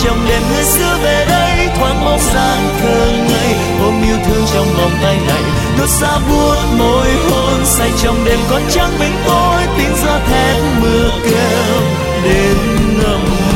trong đêm người xưa về đây, thoáng bóng dáng thơ ngây ôm yêu thương trong vòng tay này, đốt xa buốt môi hôn say trong đêm có trắng mình tôi, tiếng gió thét mưa kêu đến ngầm.